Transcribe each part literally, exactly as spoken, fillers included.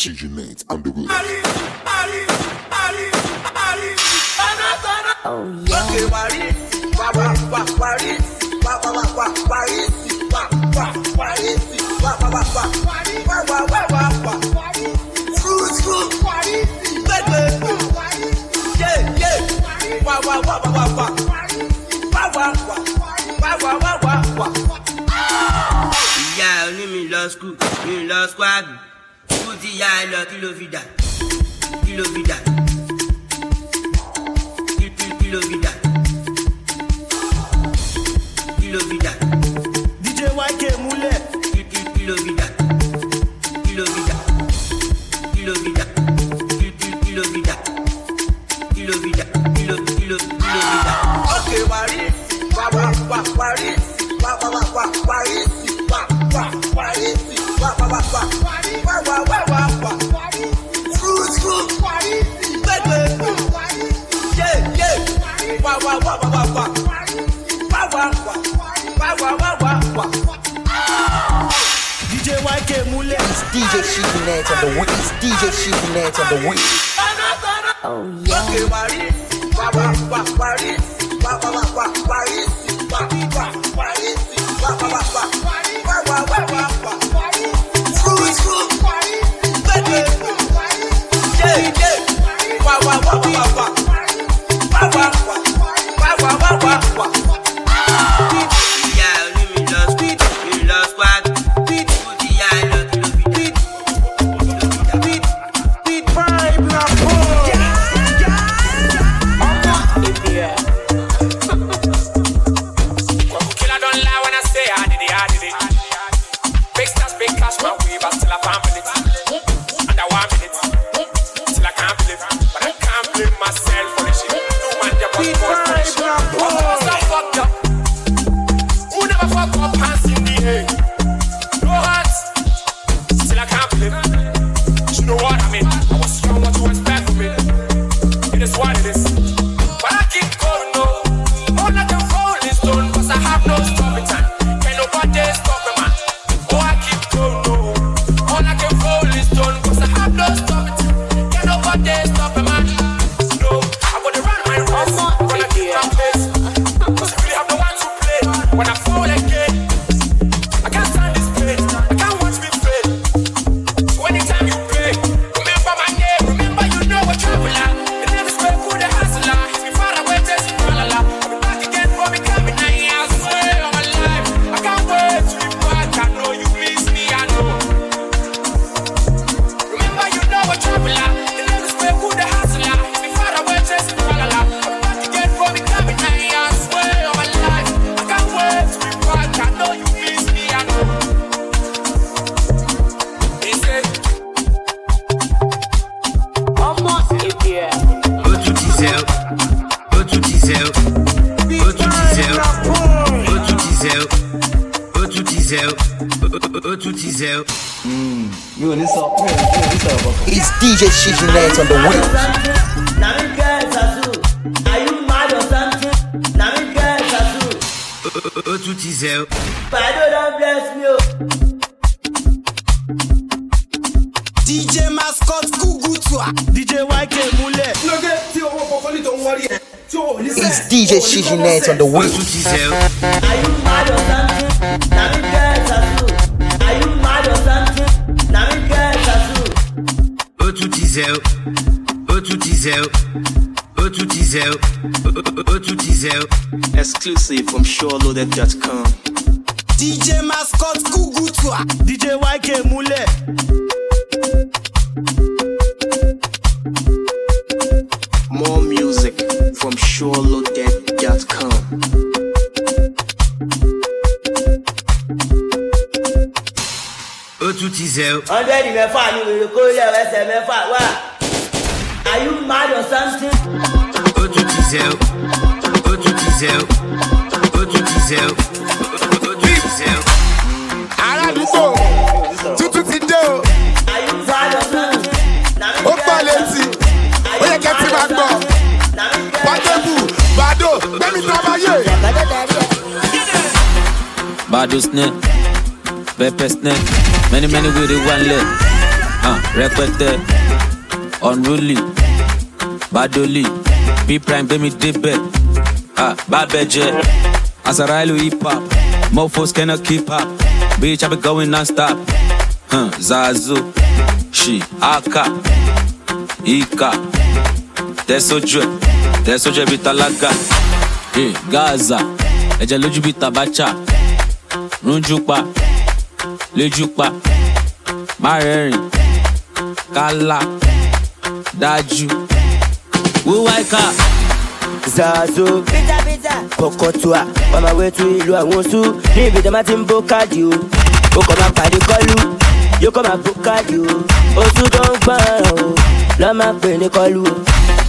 Shijinate on the wheel. Oh yeah. Okay, Paris, wa wa wa Paris, wa wa wa wa Paris, wa wa Paris, wa wa wa wa wa wa wa wa wa. Screw screw Paris, baby. Yeah yeah. Wa wa wa wa wa wa. Wa wa wa wa wa wa wa wa. Yeah, only me love school, me love squad. School ti ya lo kilo vida, kilo vida. Kilo vida, kilo vida. D J Y K Mule. Kilo vida, kilo vida, kilo vida, kilo vida, kilo vida, kilo kilo kilo vida. Okay, Paris, wa wa wa Paris, wa wa wa wa Paris, wa wa Paris, wa wa wa wa wa wa wa wa wa. Screw screw Paris, baby. Yeah yeah. Wa wa wa wa wa wa. Wa wa wa wa wa wa wa wa. D J Y K Mule. It's D J Shijinate on the wheel. It's D J Shijinate on the wheel. Oh yeah. Okay, Paris, wa wa wa Paris, wa wa wa wa Paris, wa wa Paris, wa wa wa wa wa wa wa wa wa. Screw screw Paris, baby. Yeah yeah. Wa wa wa wa wa wa. Wa wa wa wa wa wa wa wa. Yeah, only me love speed, me love squad. School ti ya lo kilo vida, Prime Lambo. Killer don't lie when I say I did it, I did it. Big stars, big cash, my way, but still I can't believe it. Under one minute, still I can't believe it. But I can't blame myself for this shit. No man, they was born for this shit. What was I fucked up? Who never fucked up hands in the air? No hearts, still I can't believe it. You know what I mean? I was young, what you expect from me? It is what it is. But I keep going, no. More like a rolling stone, cause I have no stopping time. Can't nobody stop me, man. Oh, I keep going, no. More like a rolling stone, cause I have no stopping time. Can't nobody stop me, man. No, I'm gonna run my race. I'm gonna keep my pace. Cause I really have no one to play. When I fall again, I can't stand this pain. I can't watch me fail. So anytime you pray, remember my name. Remember you know a traveler. The name is Kweku the hustler. He's been far away, just Malala. I'll be back again for me coming nine years. Swear on my life. I can't wait to be back. I know you miss me, I know. Remember you know a traveler. The name is Kweku the hustler. He's been far away, just Malala. I'll be back again for me coming nine years. Swear on my life. I can't wait to be back. I know you miss me, I know. He said, outro diesel, outro diesel, outro diesel, outro diesel, outro diesel, outro diesel. It's D J Shijinate on the wheel. Are you mad or something? Now me get tattoo. Outro diesel. Father don't bless me. D J Mascot Kugutwa. D J Y K Mule. It's D J Shijinate on the wheel. Outro diesel. Are you mad or something? Now me get tattoo. Are you mad or something? Now me get tattoo. Outro diesel. Outro diesel. Outro diesel. Outro diesel. Exclusive from Sure Loaded dot com. D J Mascot Kugutwa. D J Y K Mule. More music from Sure Loaded dot com. Outro diesel. Hundred mẹ́fà ni wèrè kó lẹ̀ ẹsẹ̀ mẹ́fà wá. Are you mad or something? Outro diesel. Outro diesel. Outro diesel. Outro diesel. Aládùúgbò tútù ti dé o. Are you mad or something? Ó pọ̀ létí, ó yẹ kẹ́ ti máa gbọ́. Pàtẹ́bù, Bàdó, gbẹ́mí tábàyè. Bado snake, pepper snake, many many with it one leg. Uh, rẹpẹtẹ, unruly, badoli, B-Prime gbé mi débẹ̀, ah, bábẹ́jẹ́, Azarailu hip hop, mofos cannot keep up, bitch I be going non-stop, huh, Zazu, she, Aka, Ika, Tẹ́sójú ẹ̀, Tẹ́sójú ẹ̀ bí tálákà, eh, Gaza, ẹ̀jẹ̀ lójú bí tabacha, Runjupa, Lejupa, Marẹ́rìn, Kala, Dájú, Wúwáìkà. Zazo, pizza pizza, Pokotua, on my way to ìlú àwọn oṣù, ní ibi tí a máa ti ń bó káàdì o, ó kọ́ máa pàdé kọ́lù, yóò kọ́ máa bó káàdì o, oṣù tó ń gbọ́n o, lọ́ máa pè ní kọ́lù o.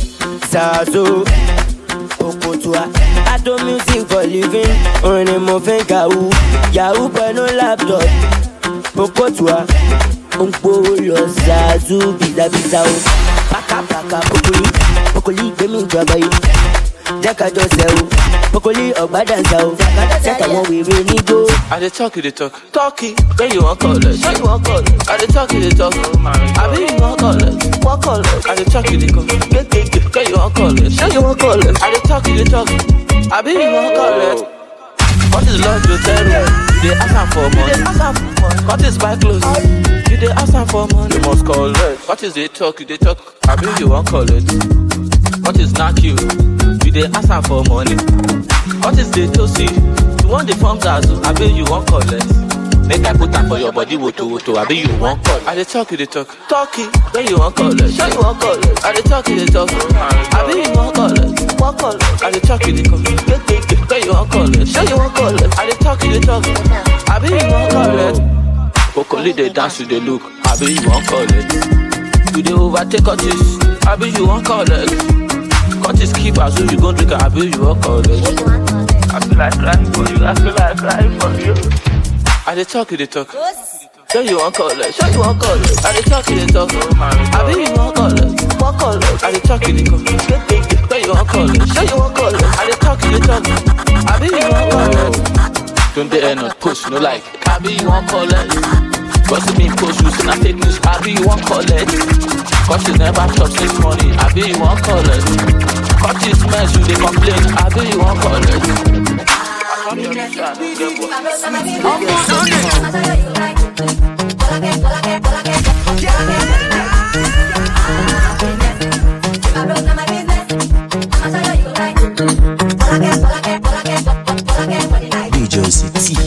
Zazo, Pokotua, I do music for living, orin ni mo fi ń kàwú, yahoo pẹ̀lú laptop, Pokotua, ó ń gbówó lọ Zazo, pizza pizza o, paka paka pokoli, pokoli gbé mi ìjọba yìí. Jacka just say, Pokoli or Badanza, set a one we really go. I dey talk, you dey talk, talkie. Then you want call it, then you want call it. I dey talk, you dey talk, I be you want call it, want call it. I dey talk, you dey call, get get get. Then you want call it, then you want call it. I dey talk, you dey talk, I be you want call it. What is love to tell me? You dey ask am for money, ask am for money. What is buy clothes? You dey ask am for money. You must call it. What is they talk? You dey talk, I be you want call it. What is not you? You dey ask am for money. What is the to see? You want the form Zazu, I bet you won't call it. Make I put am for your body, woto woto, I bet you won't call it. I dey talk, you dey talk, talkie, then you won't call it. Sure you won't call it. I dey talk, you dey talk, I bet you won't call it. Won't call it. I dey talk, you dey call, get get get, then you won't call it. Sure you won't call it. I dey talk, you dey talk, I bet you won't call it. Pokoli dey dance, you dey look, I bet you won't call it. You dey overtake artists, I bet you won't call it. Cut his keep as if you gon' drink a bill, you won't call it. I feel like crying for you, I feel like crying for you. I dey talk, you dey talk. Sure you won't call it, sure you won't call it. I dey talk, you dey talk. I bet you won't call it, won't call it. I dey talk, you dey call. Get get get, sure you won't call it, sure you won't call it. I dey talk, you dey talk. I bet you won't call it. Don't dey end up push, no like. I bet you won't call it. Cause me post you, say na fake news. I bet you won't call it. Cause you never stop six money. I bet you won't call it. Cut this mess, you they complain, I bet you won't call it. D J City.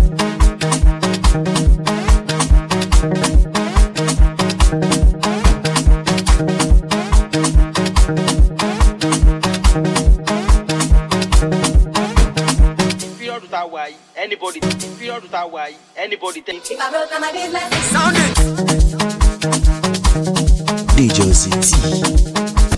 Anybody, period without why, anybody think. If I broke down my business, sound it. D J City.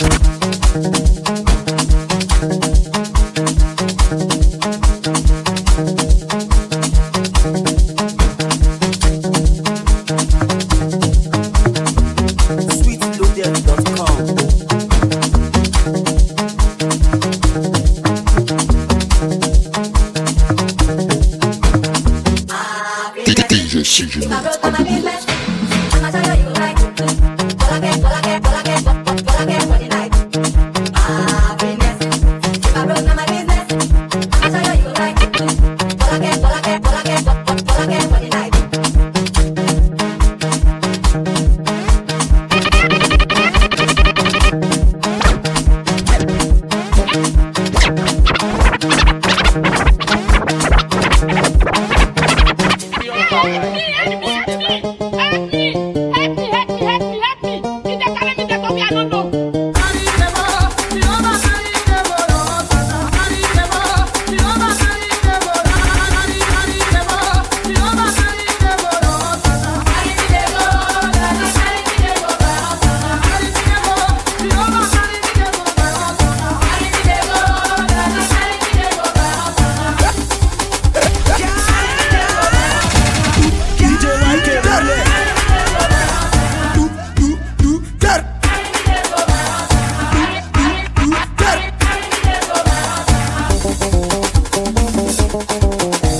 if I broke down my business, I'ma tell you you right. All I get, all I get, all I get, all I get for the night. Happiness. If I broke down my business, I'ma tell you you right. All I get, all I get, all I get, all I get for the night.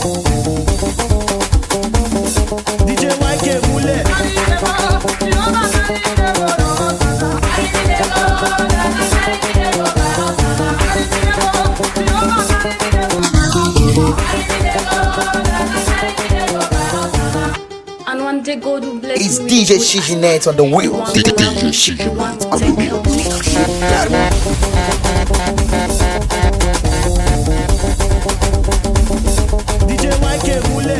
D J Y K Mule. one day God will bless It's me. D J Shiginate on the wheels. D J Shiginate on the D J Mike Mule.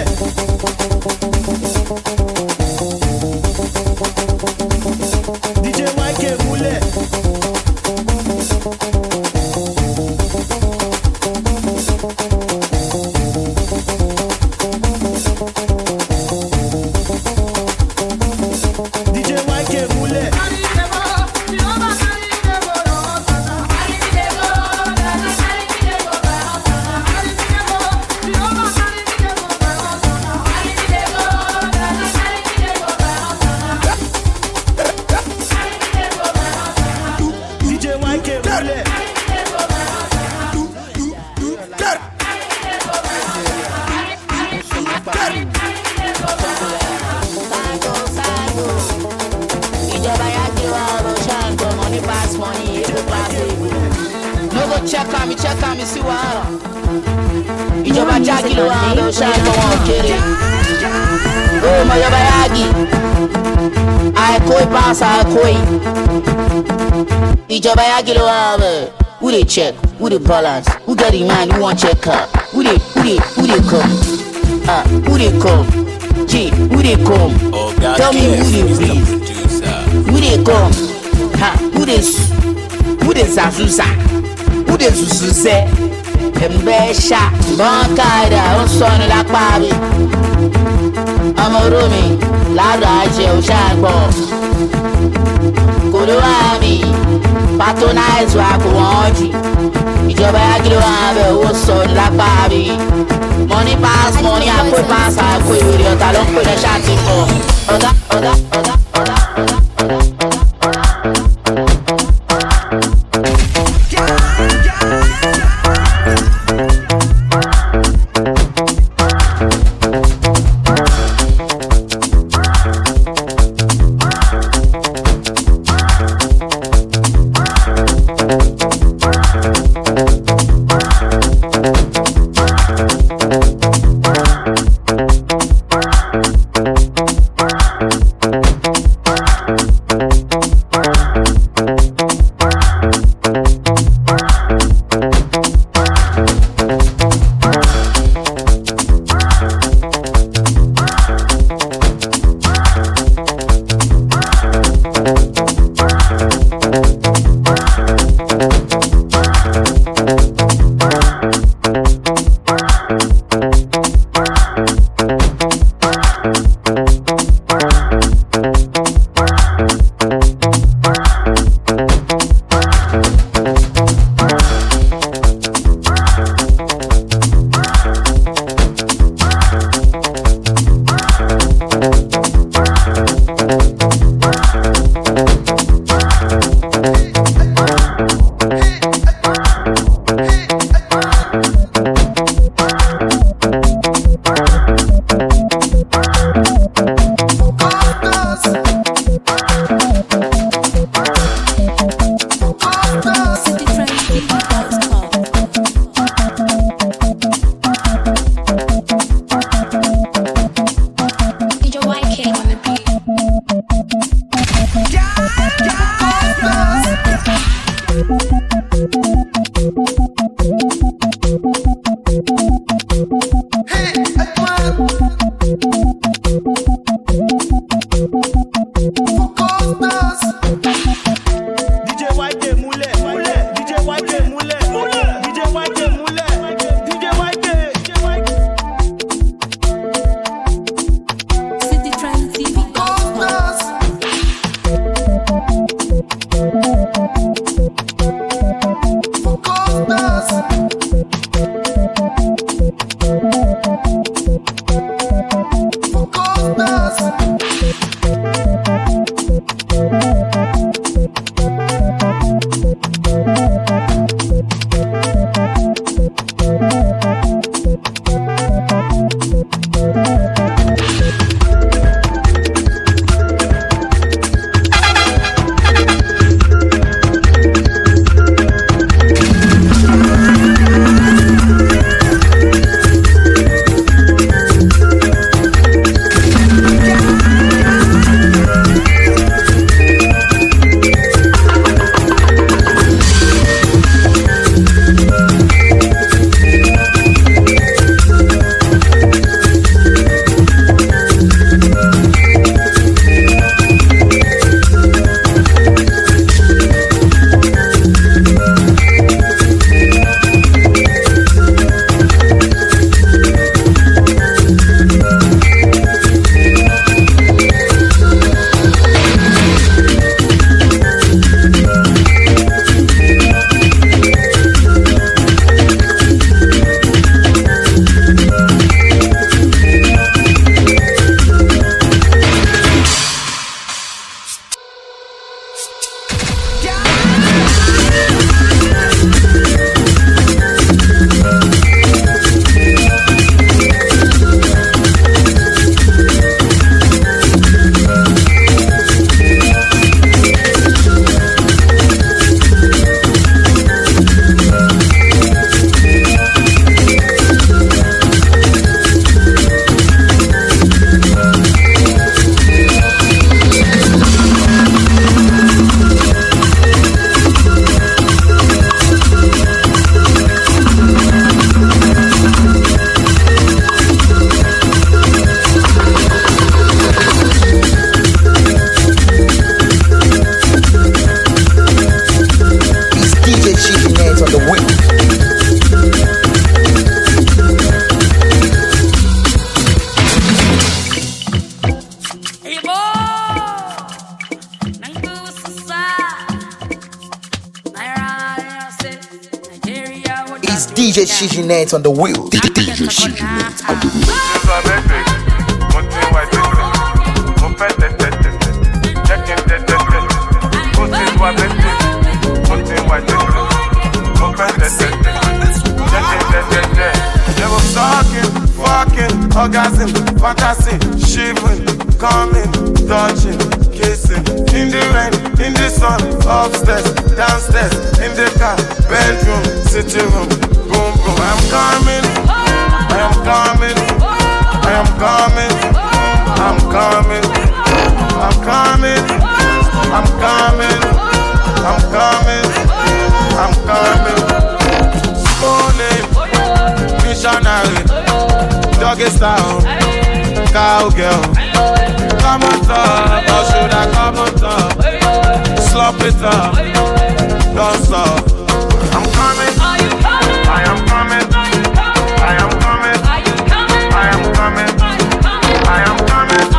D J Mike Mule. D J Mike Mule. D J Mike Mule. No go check on me, check on me, see what ìjọba jági ló wà ló ṣàìkọ́ wọn kéré. Ó mọ ìjọba yági, àìkó ìpàṣà àìkó yìí. Ìjọba yági ló wà bẹ̀. Who dey check? Who dey balance? Who get the mind? Who wan check her? Who dey who dey who dey come? Ah, who dey come? G, who dey come? Tell me who dey breathe. Who dey come? Ha, who dey who dey zazuza? Who dey zuzuze? Mbesha, Bankaida, ó sọnù lápá mi. Ọmọ oró mi, ládàá àjẹ ò ṣàgbọ̀. Kò ló wà mí, patronize wa kò wọ́n jù. Ìjọba yági ló wà bẹ̀ owó sọnù lápá mi. Money pass money, àpò pass àpò ìwé ọ̀tá ló ń pè ní ṣáàtì pọ̀. Ọ̀gá ọ̀gá ọ̀gá ọ̀gá ọ̀gá. J Shiginate on the wheel. D J Shiginate on the wheel. Talking, fucking, orgasm, fantasy, shivering, coming, touching, kissing, in the rain, in the sun, upstairs, downstairs, in the car, bedroom, sitting room, boom, boom. I'm coming, I am coming, I am coming, I'm coming, I'm coming, I'm coming, I'm coming, I'm coming. Morning, missionary, doggy style, cowgirl. Come on top, or should I come on top? Slop it up, don't stop. I'm coming, I am coming, I am coming, I am coming, I am coming, I am coming,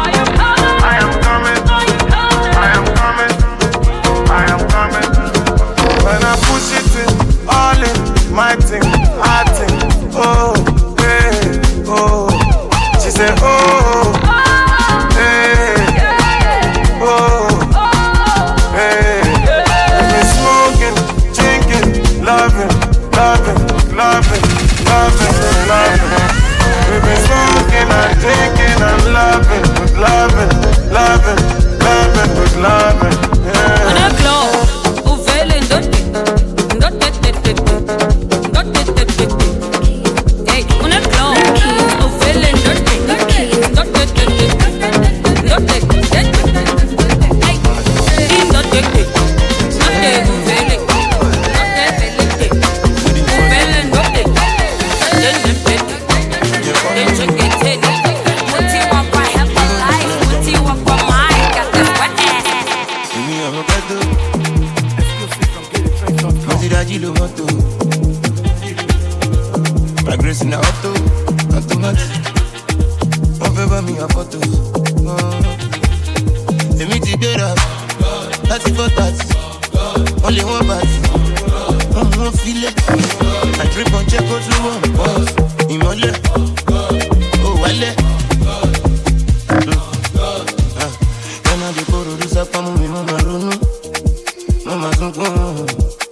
I am coming, I am coming. When I push it in, all in, my thing, I think, oh, hey, oh. She said, oh, hey, oh, hey. We've been smoking, drinking, loving, loving, loving, loving, loving. We've been smoking and drinking and loving, loving, loving, loving, with loving. Yeah. On a club, ou velen dotte, dotte, dotte, dotte, dotte, dotte. Hey, on a club, ou velen dotte, dotte, dotte, dotte, dotte, dotte. Hey, in dotte, dotte, ou velen, dotte, velen, ou velen dotte, then them dotte, then check it in. What you want for help of life? What you want for mine? Got this wet ass. My grace in the auto, automatic. One favor me a photo. They meet together. That's for that. Only one bat. One feel it. I drip on check out to one boss. Imole. Oh, wale. When I go to the sapa, mama, mama, runu. Mama, sunko.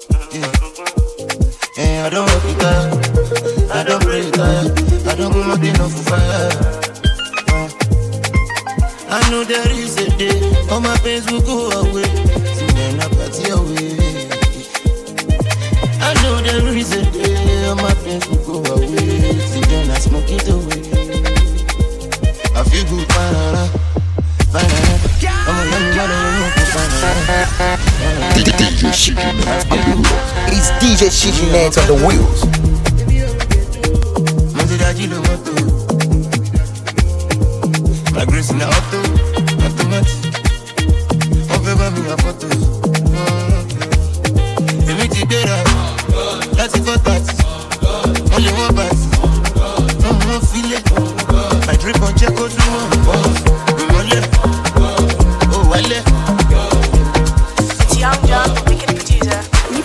I don't work it out, I don't pray it out, I don't go nothing off fire. uh, I know there is a day, all my pains will go away, see then I party away. I know there is a day, all my pains will go away, see then I smoke it away. I feel good, banana, banana, I'm a young man, D J Shiginate on the wheel. It's D J Shiginate on the wheels. My grace in the auto, automatic. One favor me a photo. They meet together. That's it for that. Only one bat. One feel it. I drip on check out to one boss. Oh, wale. It's Young John, the wicked producer.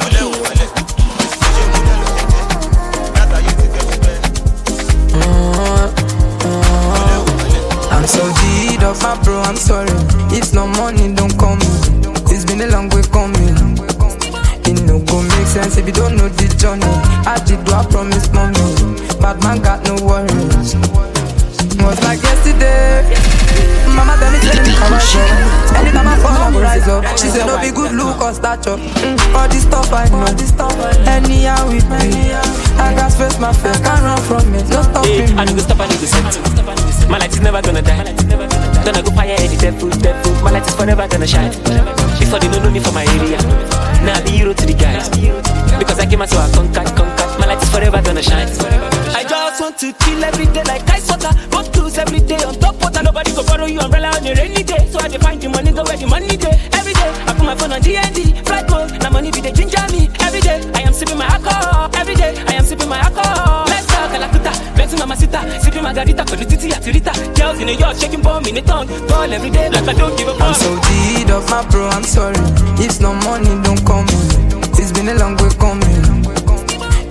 I'm so G'd up, my bro, I'm sorry. If no money, don't call me. It's been a long way coming. It no go make sense if you don't know the journey. I did do I promise mommy. Bad man got no worries. Was like yesterday. Mama tell me tell me how I show. Anytime I fall, I go rise up. She said no be good look or stature. mm, All this stuff I know. Anyhow with me, I got face my face, can't run from it. No stopping me. I need to stop, I need to set. My light is never gonna die. Gonna go fire any devil, devil. My light is forever gonna shine. Before they don't know me from my area, now I be hero to the guys. Because I came out so I conquered, conquered. My light is forever gonna shine. I just want to chill every day like ice water. Go cruise every day on top water. Nobody go borrow you umbrella on a rainy day. So I dey find the money, go where the money day. Every day I put my phone on D and D, flight mode. Now money be the ginger me. Every day I am sipping my alcohol. Every day I am sipping my alcohol. Let's talk Calacuta, Benson Mama Sita, sipping margarita, Pelutiti, Atirita. Girls in New York shaking bomb in the tongue. Call every day like I don't give a fuck. I'm so G'd up, my bro, I'm sorry. If no money, don't call me. It's been a long way coming.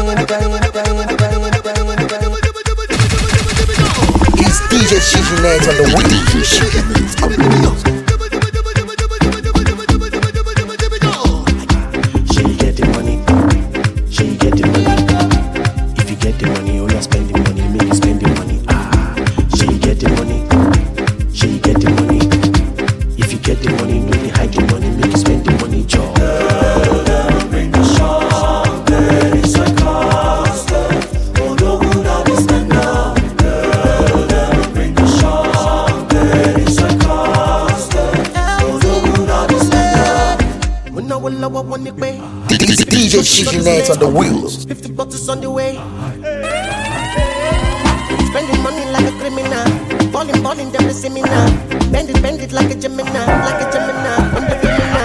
It's D J Shijinet on the wheel. D J Shijinet on the wheel. She get the money. She get the money. If you get the money, oh you spend the money, make you spend the money. Ah, she get the money. She get the money. If you get the money, no they hide the money, make you spend the money, job. Bring the show, there is a cost. Oh no, good understand now. Bring the show, there is a cost. Oh no, good understand now. When I will love one the way. D J Shijinet on the wheels. Fifty bottles on the way. Spending money like a criminal. Balling, balling, them the seminar. Bend it, bend it like a Gemini, like a Gemini. I'm the criminal.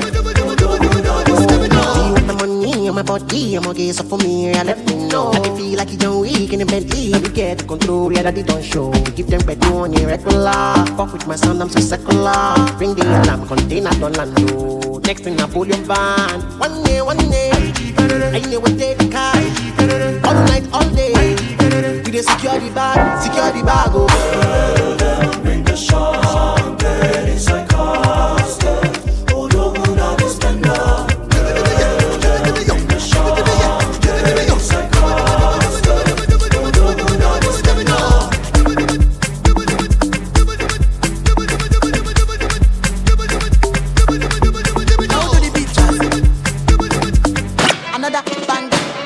So for me, I let me know. I feel like you don't weak in the Bentley. We get control, yeah, that it don't show. Give them bedu on irregular. Fuck with my sound, I'm so secular. Bring the alarm, container, don't land low. Next thing I pull your van. One day, one day, I know what they car. All night, all day. We dey secure the bag, secure the bag, oh. Bring the champagne inside Costa. Oh, no, no, no, this man, no. Bring the champagne inside Costa. Oh, no, no, no, this man, no. Go to the beach, another bang.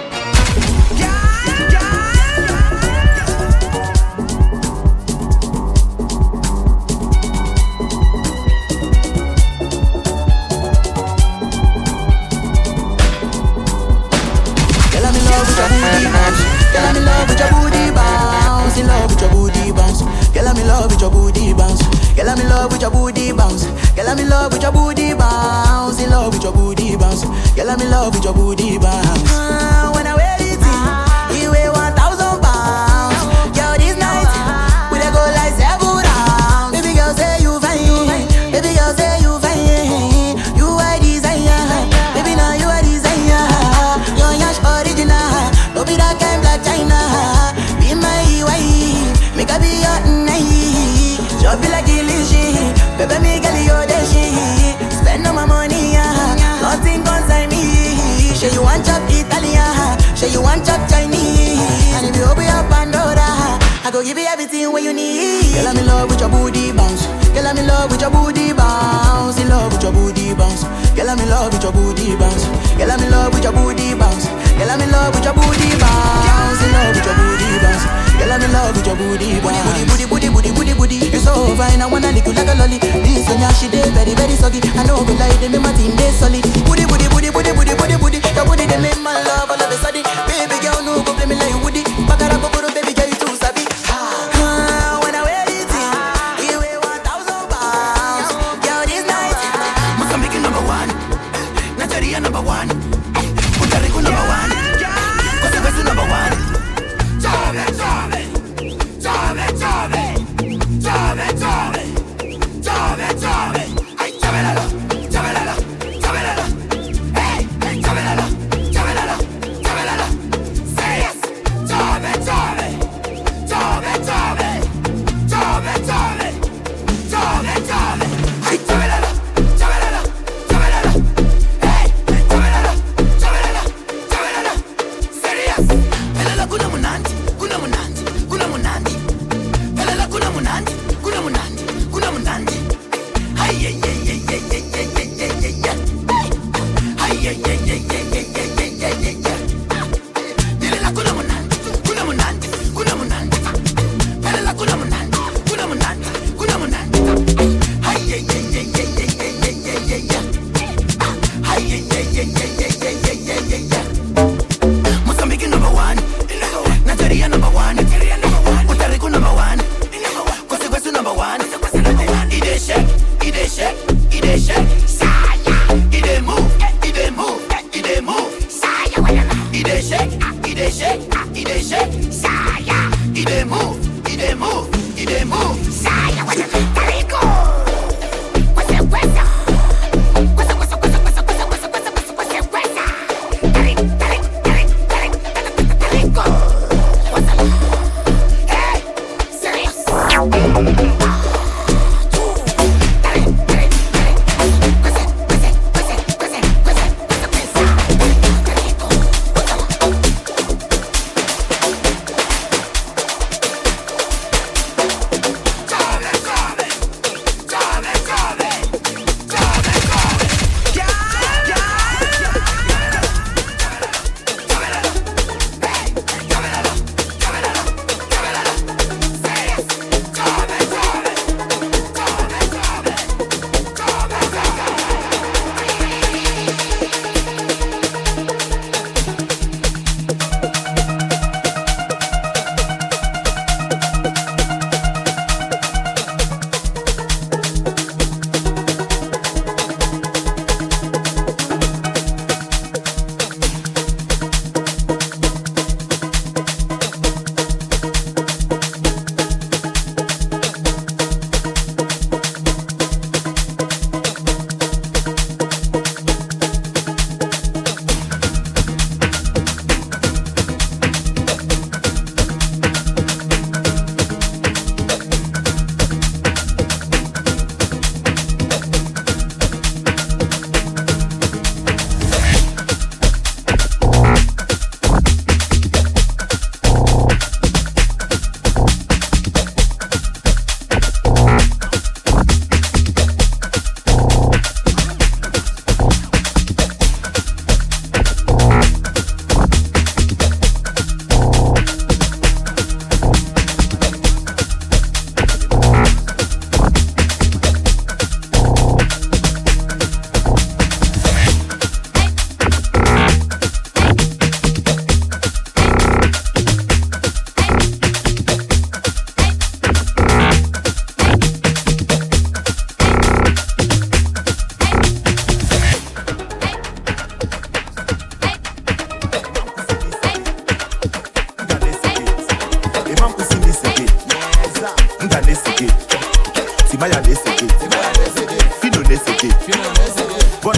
Girl, I'm in love with your booty bounce. In love with your booty bounce. Girl, I'm in love with your booty bounce. Girl, I'm in love with your booty bounce. Girl, I'm in love with your booty bounce. In love with your booty bounce. Girl, I'm in love with your booty bounce. Uh, when I wear it, you weigh one thousand pounds. Girl, this night we dey go like seven rounds. Baby girl, say you fine. Baby girl, say you fine. You are desire. Baby, now you are desire. You're yash original. Don't be that kind black China. Be my wife. Make a be your night. Just be like illusion. Baby, me girl, you're the shit. Spend all my money, yeah. Nothing concern me. Say you want chop Italian. Say you want chop Chinese. And if you open up Pandora, I go give you everything what you need. Girl, I'm in love with your booty bounce. Girl, I'm in love with your booty bounce. In love with your booty bounce. Girl, I'm in love with your booty bounce. Girl, I'm in love with your booty bounce. Girl, I'm in love with your booty bounce. In love with your booty bounce. Girl, I'm in love with your booty bounce. Booty, booty, booty, booty, booty, booty. You're so fine, I wanna lick you like a lolly. This one, yeah, she dey very, very soggy. I know good like them in my team, they solid. Booty, booty, booty, booty, booty, booty, booty. Your booty, they make my love all of a sudden. Baby girl, no go play me like Woody. Bakara, bakuru, baby girl, you too sabi. Ah, when I wear it, you weigh one thousand pounds. Girl, this night, Mozambique number one, Nigeria number one, Puerto Rico number one, Costa Rica number one. Chove, chove, chove, chove, chove, chove, chove, chove. Ay, chove la la, chove la la, chove la la. Hey, hey, chove la la, chove la la, chove la la. Say yes, chove, chove, chove, chove, chove, chove, chove, chove. Ay, chove la la, chove la la, chove la la. Hey, hey, chove la la.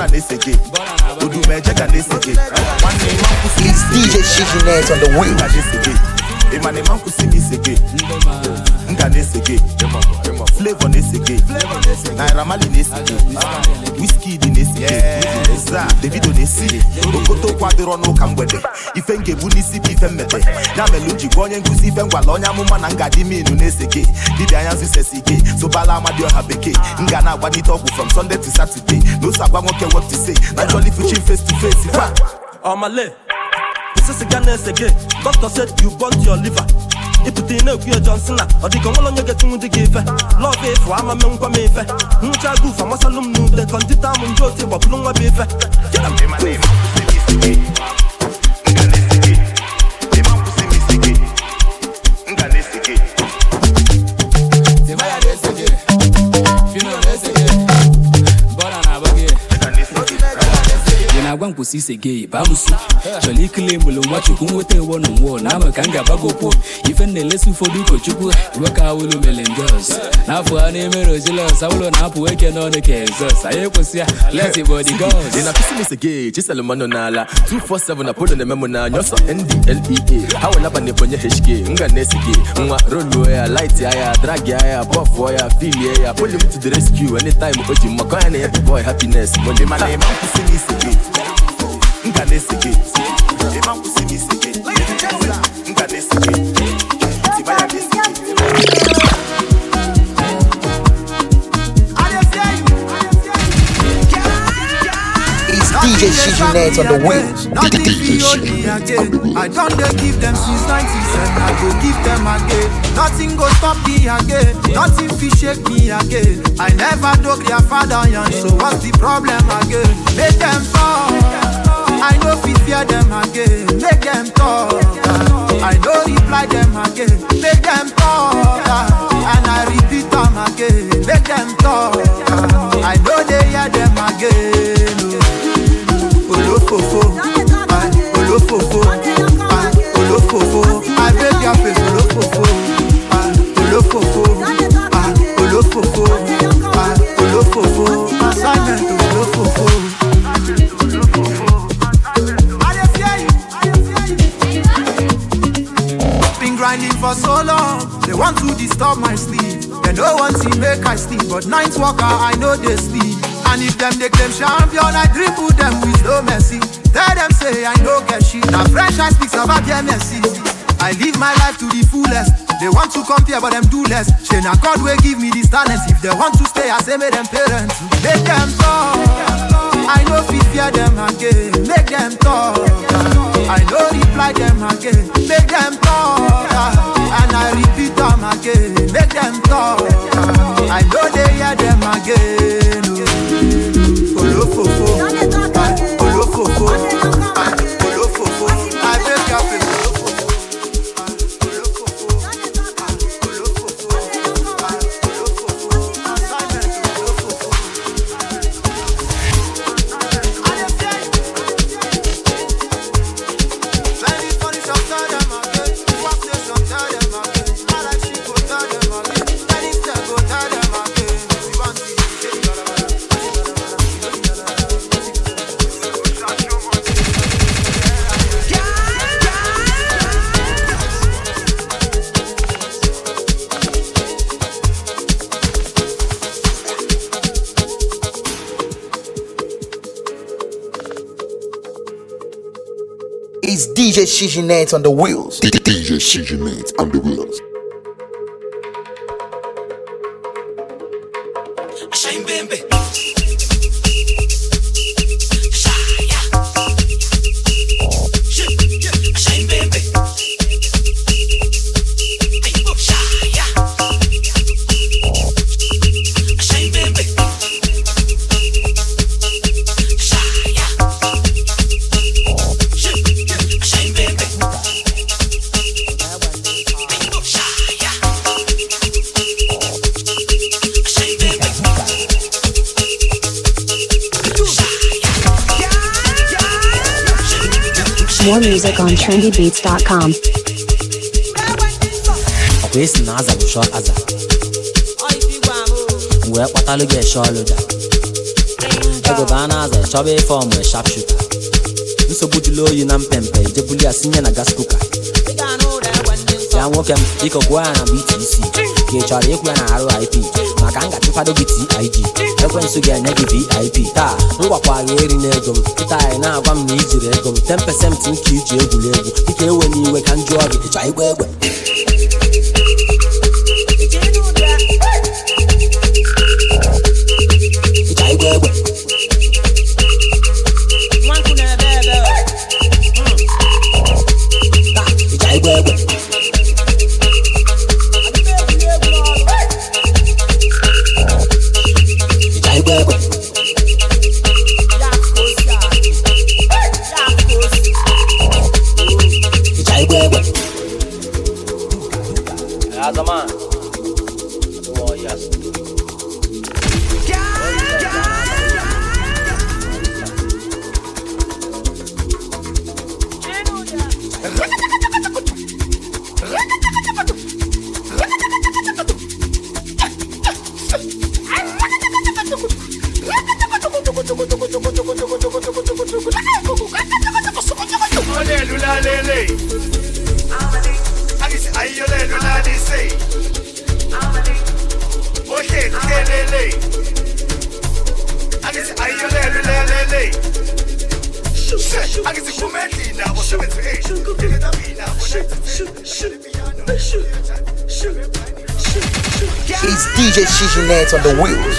Nga nesege. Odu meje ga nesege. It's D J Shijinet on the wheel. Nga nesege. Emane manku si nisege. Nga nesege. Flavor nesege. Naira Marley nesege. Whiskey di nesege. Davido nesege. Okoto kwadiro no kambwede. Ife nke bu nisi bi ife mmete. Ya meluji gonye nkuzi ife ngwala onya muma na nga di minu nesege. Didi anyanzu sesige. So bala amadi oha beke. Nga na agba nitoku from Sunday to Saturday. No sabwa moke what to say. Naturally fuching face to face. On my left. This is a Ghana again. Doctor said you burnt your liver. If you think you're Johnson, or the Congo on you get to the give. Love it for I'm a man from me. Mucha goof, I'm a salum new, the Condita Munjoti, but Pluma beef. Get them in my name. Agwan pusi sege bamusu choli kile mulo wachuku wote wonu wo na makanga bagopo even the lesson for duko chuku waka wulu melendos na fu ani mero jilo sawlo na pu weke no de kezo saye posia let's body goes ina pusi sege chisalo mano nala two four seven apolo ne memo na nyoso N D L E A hawo na bane ponye H K nga nesege nwa roll ya light ya drag ya buff ya feel ya pull him to the rescue anytime oji makoya na happy boy happiness money my name pusi sege Nga nesege, eman kusi nisege. Nga nesege, tibaya nesege. It's D J Shijinet on the wheels. Nothing feel hold me again. I don't dey give them since ninety-seven. I go give them again. Nothing go stop me again. Nothing fi shake me again. I never dog their father young. So what's the problem again? Make them fall. I know fi fear them again. Make them talk. I know reply them again. Make them talk. And I repeat them again. Make them talk. I know they hear them again. Olofofo, olofofo, olofofo. I beg your face, olofofo, olofofo, olofofo, olofofo. Assignment, olofofo. Been grinding for so long, they want to disturb my sleep. They no want to make I sleep, but night walker I know they sleep. And if them they claim champion, I dribble them with no mercy. Tell them say I no get shit. Now French I speak about their mercy. I live my life to the fullest. They want to compare but them do less. She na God will give me these talents. If they want to stay I say make them parents. Make them talk. I know fi fear them again. Make them talk. I know reply them again. Make them talk. And I repeat them again. Make them talk. I know they hear them again. Olofofo, olofofo, olofofo. I beg your face, It's D J Shijinet on the wheels. D J Shijinet on the wheels. More music on trendy beats dot com. Akwesi na aza busho aza. Mwe kwatalu ge sholuda. ego banaza chobe form we sharp shooter. Nsogbu jụrụ oyi na mpempe ijebuli ya sinye na gas cooker. Ya nwoke m iko gwa ya na B T C ka ị chọrọ ịkwụ ya na R I P maka m ga-achụkwado gị T I G ekwensu ga-enye gị V I P taa m gwakwa gị eri n'ego m kịta anyị na-agwa m na ijiri ego m ten percent nke iji egwuregwu dịka ewe n'iwe ka m jụọ gị ịchọ igwe egbe ịchọ igwe egbe It's D J Shijinet on the wheels.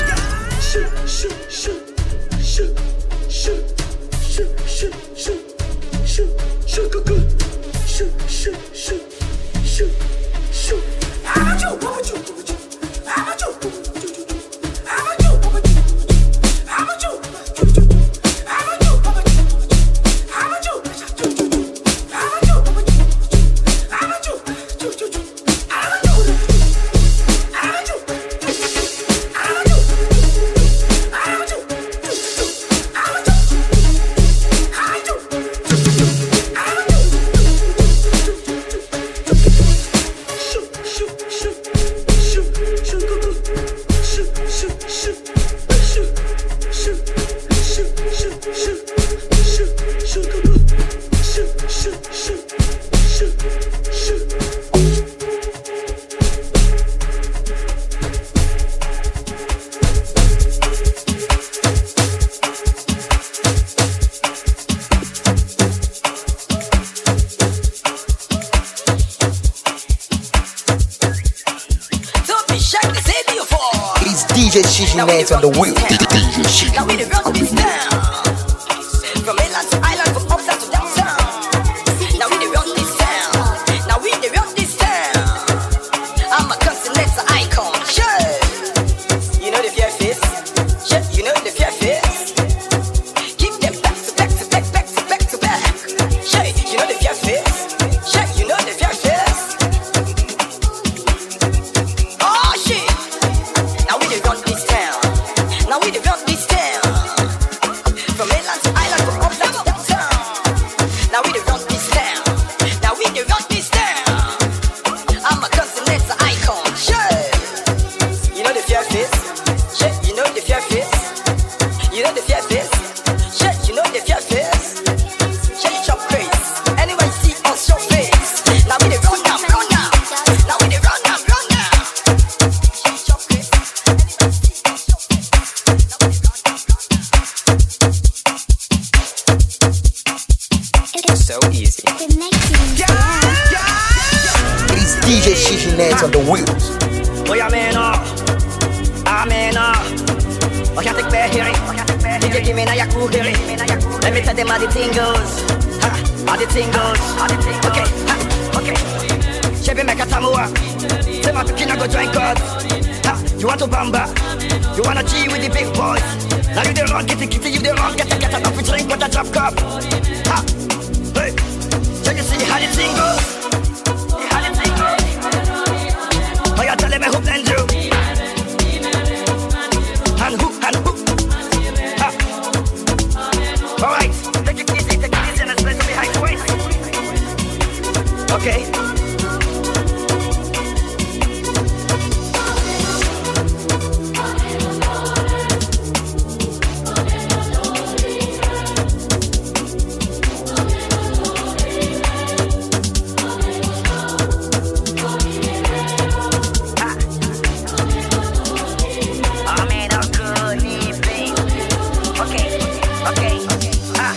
D J Shijinet on the wheel. D J Shijinet. Now we the run this town. From mainland to island, from uptown to downtown. Now we the run this town. Now we the run this town. I'm a continental icon. Sure. You know the fear face. Sure. You know the fear face. Keep them back to back to back, back to back to back. Sure. You know the fear face. Sure. You know the fear face. Oh shit. Now we the run this town. Now we the run this town. From mainland to island, from uptown to downtown. Now we the run this town. Now we the run this town. I'm a continental icon. Sure. You know the fear face. Sure. You know the fear face. You know the fear face. Sure. You know the fear face. Sure. You chop craze. Anyone see us show face. Now we the run now, run now. Now we the run now, run now. Sure. You chop craze. So easy. It's D J Shijinet on the wheels. Oh yeah, man, oh. Ah, man, oh. Oh, can't take back hearing. D J, give me now your cool hearing. Let me tell them how the thing goes. Ha, how the thing goes. Okay, ha, okay. Chevy make a tamua. Say my picking I go join God. Ha, you want to bamba? You wanna G with the big boys? Now you the wrong, get the kitty, you the wrong, get the get a coffee drink with a drop cup. Ha, hey. So you see how the thing goes. How the thing goes. Oh, you tell them who blend you. And who, and who. Ha. All right, take it easy, take it easy, and let's play some behind the waist. Okay.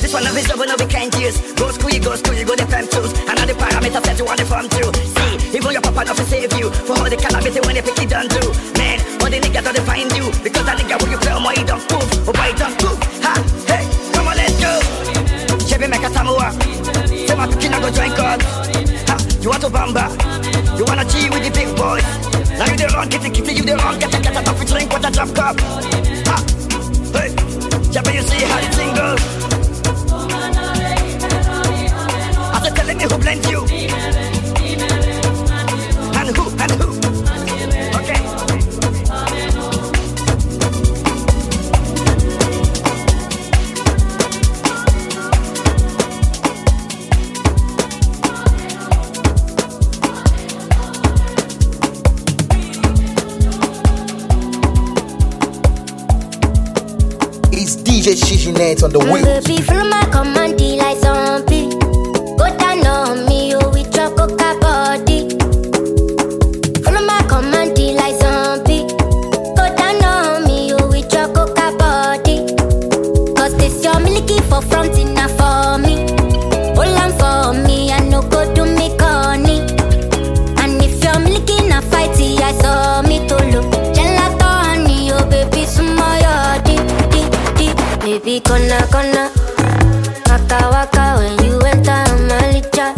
This one of his double, no we can't use. Go school, you go school, you go the fam tools. Another parameter set you want to form too. See, even your papa not to save you. For all the calamity when they pick it done do. Man, all the niggas don't find you. Because that nigga when you play on my don't move. Oh boy, don't move. Ha, hey, come on, let's go. Chevy make a Samoa. Say my kid go join God. Ha, you want to bamba. You wanna G with the big boys. Now you the wrong, get the kitty, you the wrong. Get a get a coffee drink with a drop cup. Ha, hey, yeah, but you see how the thing goes. After telling me who blends you. And who, and who. Okay. It's D J Shijinet on the wheel. Baby, follow my command like zombie. Go down on me, oh, with your coca body. Follow my command like zombie. Go down on me, oh, with your coca body. Cause this your milky for front enough for me. Hold on for me, I no go do me corny. And if you're milky na fighty, I saw me to look. Gelato honey, oh baby, sumoyo di di di. Baby, gonna gonna. Waka waka when you enter Malicha.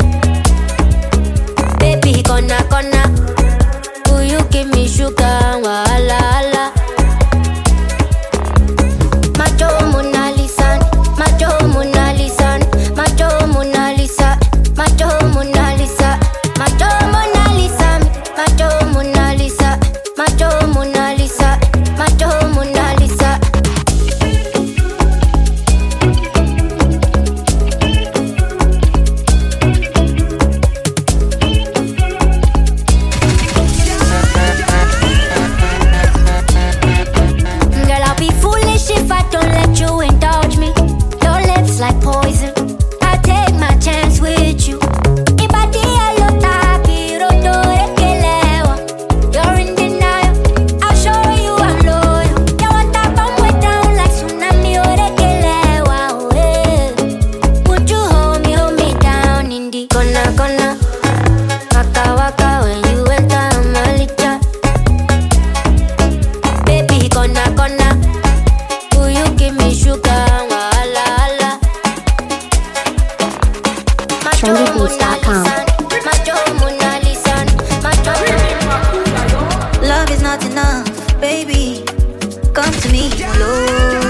Baby, gonna gonna. Will you give me sugar? Wala wala. Macho Mona Lisa, Macho Mona Lisa, Macho Mona Lisa, Macho Mona Lisa, Macho Mona Lisa, Macho Mona Lisa, Macho Mona Lisa, Macho Mona Lisa. Girl, I'll be foolish if I don't let you indulge me. Your lips like poison. I take my chance with you. You're in denial. I'll show you I'm loyal. You want that bomb way down like tsunami or the eh. Would you hold me, hold me down in the gonna gonna waka waka when you enter Malicha. Baby, gonna gonna. Will you give me sugar? Wala wala. trendy beats dot com. Macho Mona Lisa, Macho. Love is not enough, baby. Come to me, hello.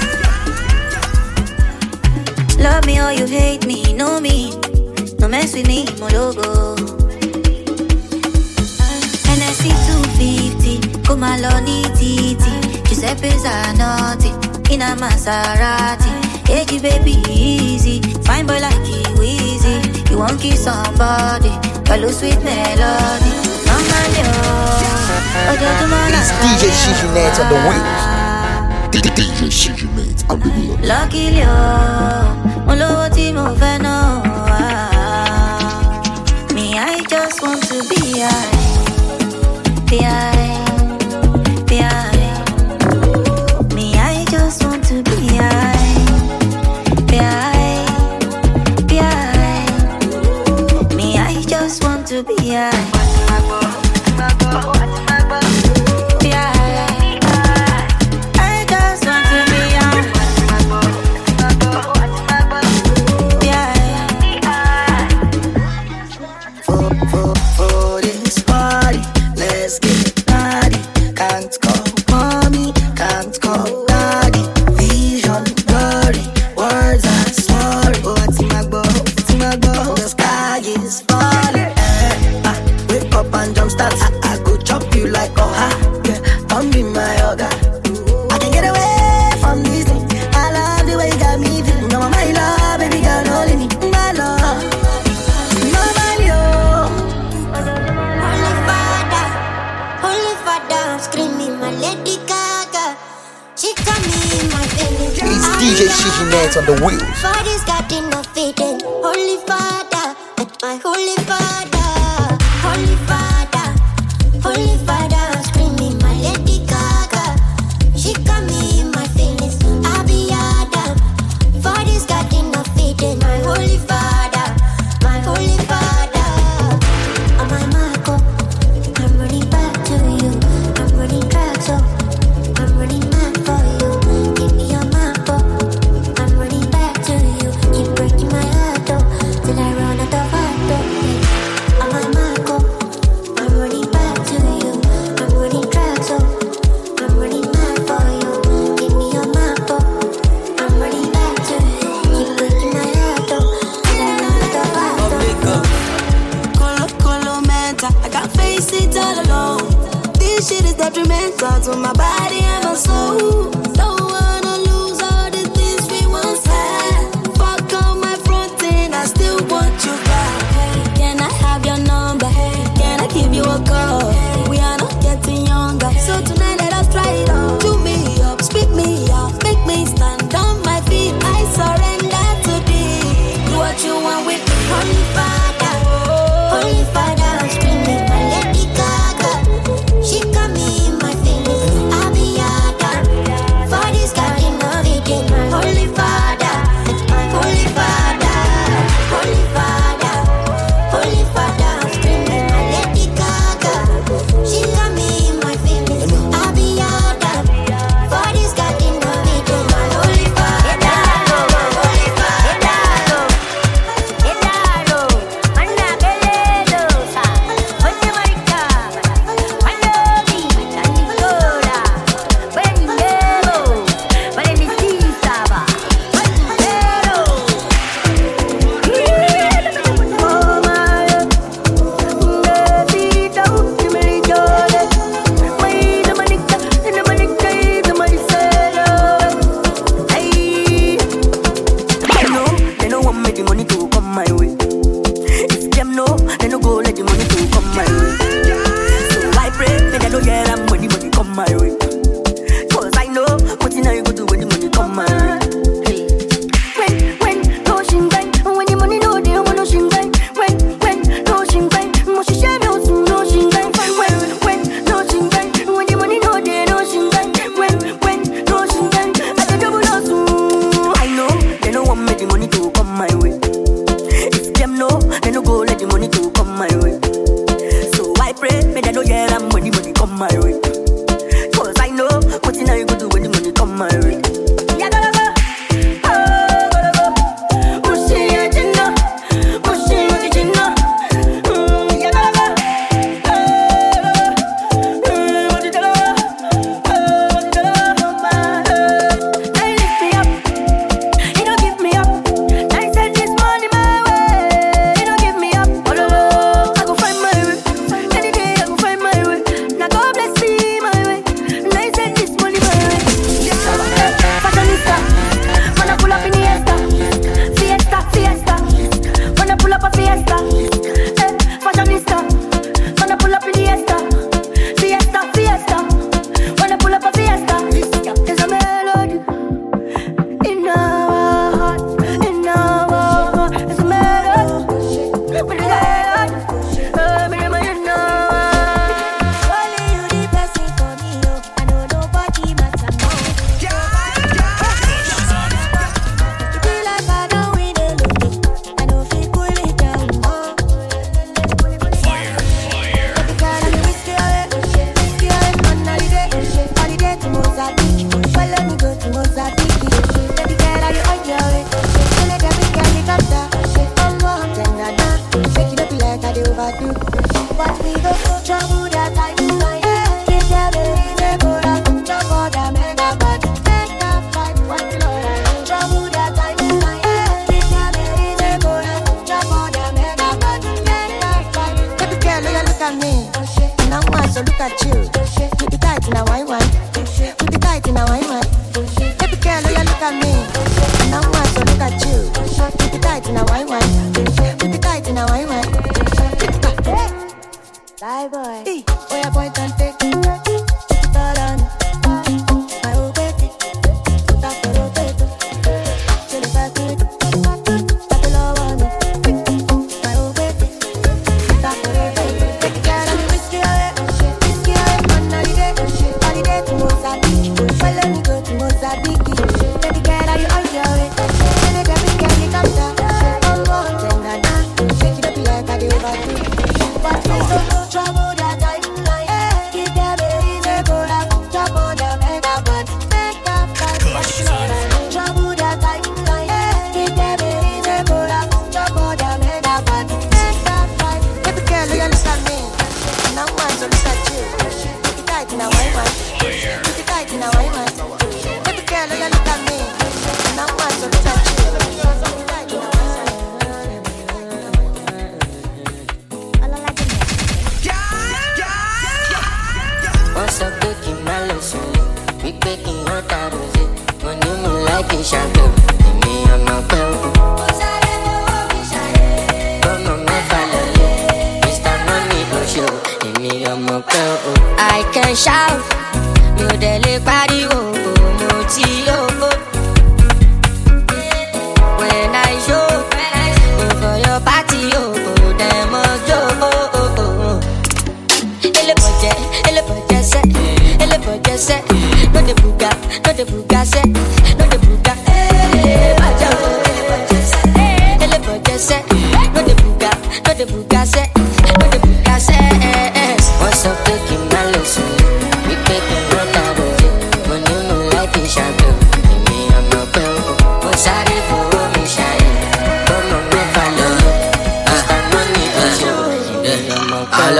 Love me or you hate me, know me. No mess with me, my logo. N S C two fifty, come along, titi. Giuseppe Zanotti, in a Maserati. Hey, baby, easy. Fine boy like you, easy. You won't kiss somebody, follow sweet melody. No man, yo. It's D J Shijinet on the wheels. D J Shijinet on the wheels. Lucky yo, mo lowo tí mo fẹ́ náà. Me, I just want to be high, be high, be high. Me, I just want to be high, be high, be high. Me, I just want to be high. D J Shijinet on the wheels. Father's got enough feeding. Holy Father, my Holy Father, Holy Father, Holy Father, I'm screaming my Lady Gaga. She got me in my feelings. I'll be Adam. Father's got center to my body and my soul. Don't wanna lose all the things we once had. Fuck on my front end, I still want you back. Can I have your number? Can I give you a call? We are not getting younger, so tonight let us try it on. Do me up, speak me up, make me stand on my feet. I surrender to thee. Do what you want with me, Holy Father. Holy Father, I'm screaming my Lady Gaga. She got me in my feelings, I'll be yaga.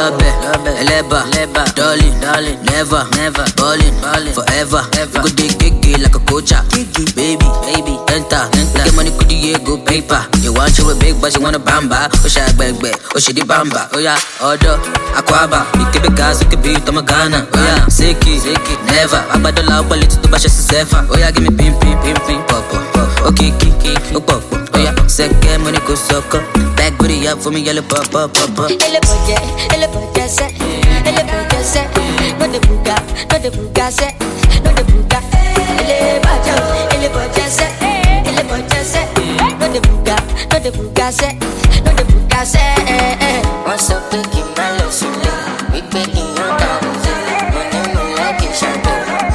love it, eleba, darling, darling, never, never, ballin', ballin', forever, ever. Go dig, dig, dig like a coacher, baby, baby, enter, enter. Get money, could you go paper? You want you a big, but you want a bamba? Oh, she bag, bag, oh, she the bamba. Oh yeah, order, aquaba, you keep it gas, you keep it, I'm a Ghana. Oh yeah, sicky, sicky, never. I'm about to love, but it's too much, it's sefa. Oh yeah, give me pim, pim, pim, pim, pop, pop, pop. Okay, kiki, oh, pop, pop. Oh yeah, second money go sucker. Back booty up for me, yellow pop, pop, pop, pop. Elle est bonne, elle est bonne, c'est. Elle est bonne, c'est. Non de bouga, non de bouga, c'est. Non de bouga. Elle est bonne, elle est bonne, c'est. Elle est bonne, c'est. Non de bouga, non de bouga, c'est. Non de bouga, c'est. On se peut qu'il m'a le soulé. We begging you down. Mon nom like it, chante.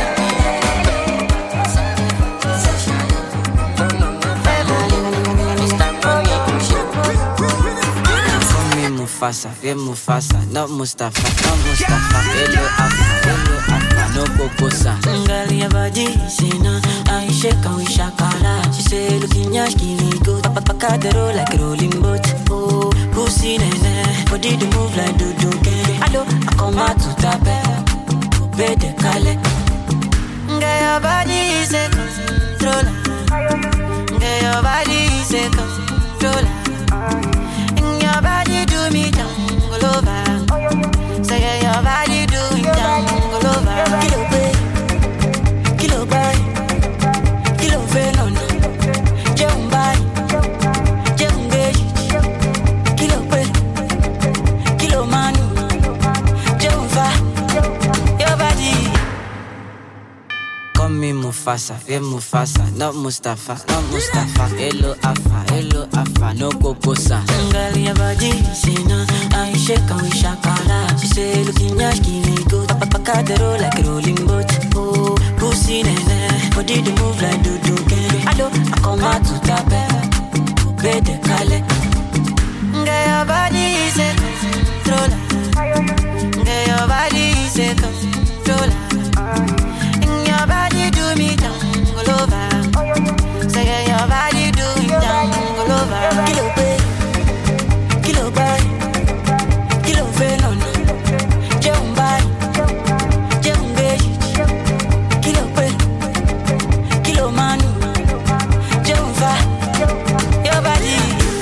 Mufasa, feel Mufasa, not Mustafa, not Mustafa. Hello Alpha, hello Alpha, no Poposa. Ngali ya body, sina, I shake and we shakala. She say looking yash, kili go, papa paka the roll like a rolling boat. Oh, pussy nene, body to move like do do gang. Hello, I come out to tape, bede kale. Ngali ya body is a controller. Ngali ya body is a controller. Your body do me jungle over. Say your body do me jungle over. Kilo bay, kilo bay, kilo velona. Jump by, jump bay. Kilo bay, kilo manu. Jump fa, your body. Call me Mufasa, feel Mufasa, not Mustafa, not Mustafa. Hello Alpha, hello Alpha, no Poposa. Ngali ya body, sina, I shake and we shakala. She say looking yash, kili go, papa paka the roll like a rolling boat. Oh, pussy nene, body to move like do do gang. Hello, I come out to tape, bede kale. Ngali ya body is a controller. Ngali ya body is a controller. Your body do me jungle over. Say your body do me jungle over. Kilo bay, kilo bay, kilo velona. Jump by, jump bay. Kilo bay, kilo manu. Jump fa, your body.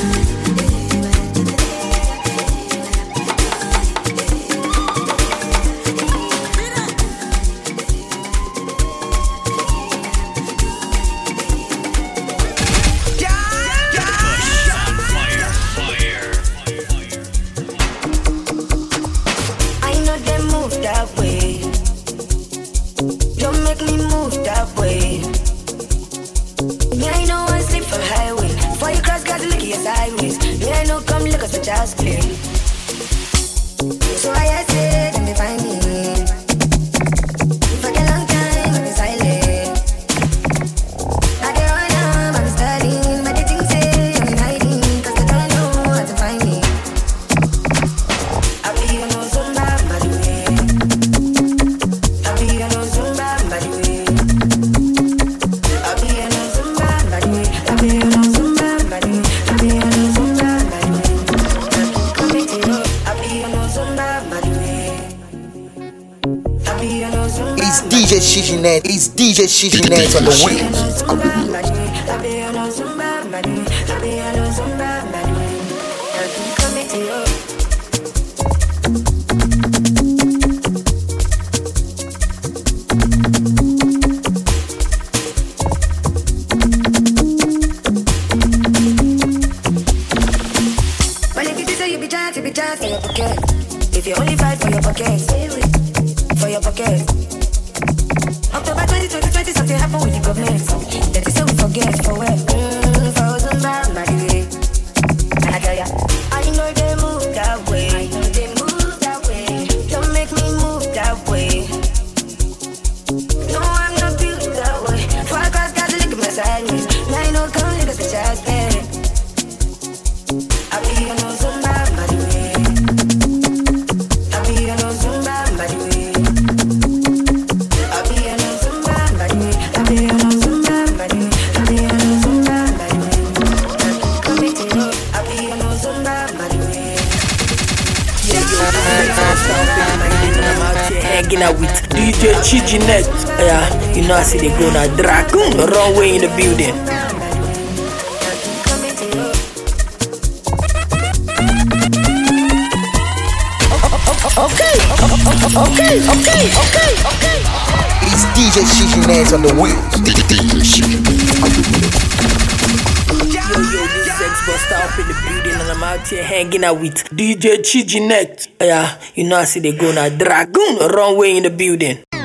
Just play. So I said, and they find me. For a long time, I've been silent. I get right now, I'm studying. But they think say I'm hiding, cause they don't know how to find me. I be on no Zumba, by the way. I be on no Zumba, by the way. I be on no Zumba, by the way. I be on no Zumba, by the way. I be on no Zumba, by the way. It's D J Shijinet, it's D J Shijinet on the wheels. Well, if you say you be giant, you be giant for your pocket. If you only fight for your pocket, for your pocket. October twenty twenty twenty, something happened with the government. That is so we forget for where. Mm, for Zumba, by the way. And I tell ya, I know they move that way. I know they move that way. Don't make me move that way. No, I'm not built that way. Four cars got to look at my sideways. Now I know come look at the chest, baby. I be on no Zumba, by the way. I be on no Zumba, by the way. hanging out with D J Chijinet. Yeah, you know I see they go now. Dragoon, runway in the building. Okay, okay, okay, okay, okay. It's D J Chijinet on the wheels. D J Chijinet on the wheels. Yo, yo, this is X-Buster up in the building and I'm out here hanging out with D J Chijinet. Yeah, you know I see they go now. Dragoon, runway in the building.